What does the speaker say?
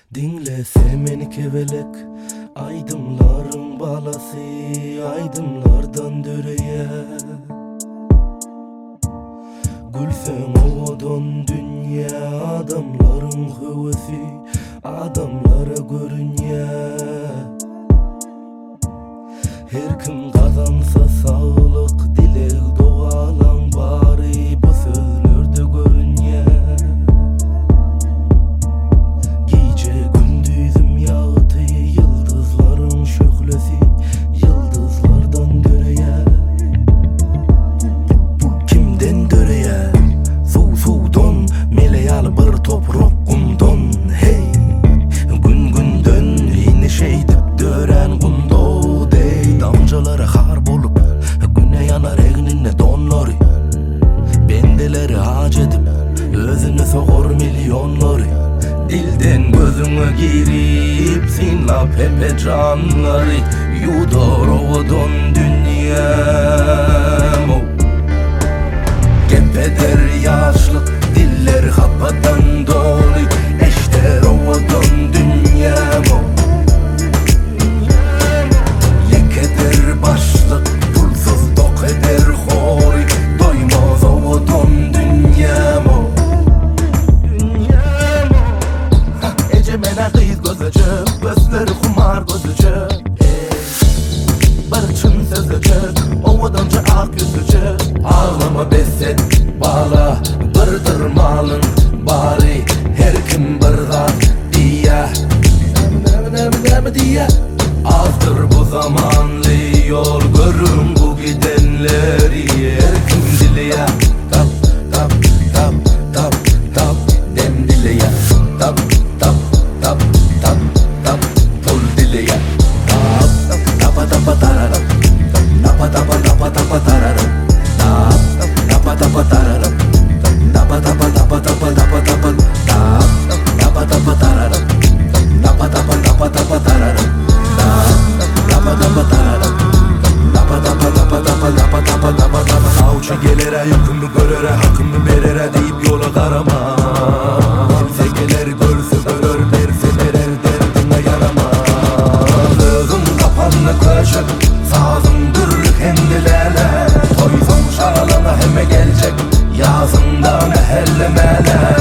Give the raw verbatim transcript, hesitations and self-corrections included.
Dinlese meni kevelek, aydımların balası, aydımlardan döreye. Gülsen ovadan dünya, adamların hıvısı, adamlara görünye. Her kim kazansa sağlık, dilek doğalan bari bu sözlerde görünye. Gece gündüzüm yağdı, yıldızların şöhlesi, yıldızlardan döreye. Kimden döreye? Su sudan, meleyal bir toprok kumdan. Hey, gün günden yine şey dip dören kundo dey. Damcaları har bolup, güne yanar egnine donları. Bendeleri hac edip, özünü sokor milyonları. Dilden gözüne girip, sinlap hepe canları. Yudar ovadan dünyam. Gepeder yaşlık, diller hapadan dolu. Eşter ovadan dünyam. Yekeder başlık, pulsuz dok eder hori. Doymaz ovadan dünyam. Ecemene kıyız gözücü, gözleri kumar gözücü. Barışın sözücü, ovadanca ak yüzücü. Ağlama beset, bağla, bırdır malın bari. Her kim bırdan diye, ne diye. Azdır bu zamanlı yol, görün bu gidenleri. Her kim dileye, tap tap tap tap tap dem dileye. Tap tap tap tap tap pul dileye. Tap tapa tapa tararam, tapa tapa tapa tapa tararam. Tap tapa tapa tararam, tapa tapa tapa tapa tapa tapa. Tap tapa tapa tararam, tapa tapa tapa tapa tararam. Tapa tapa tararam, tapa tapa tapa tapa tapa tapa tapa tapa. Avcı gelere, yakını görere, hakkımı verere deyip yola karama. Kimse gelir görse görür, derse verer, derdine yarama. Ağzım kapanlı köşek, sazımdır kendilerine. Toysam şaralana heme gelecek, yazında mehellemene.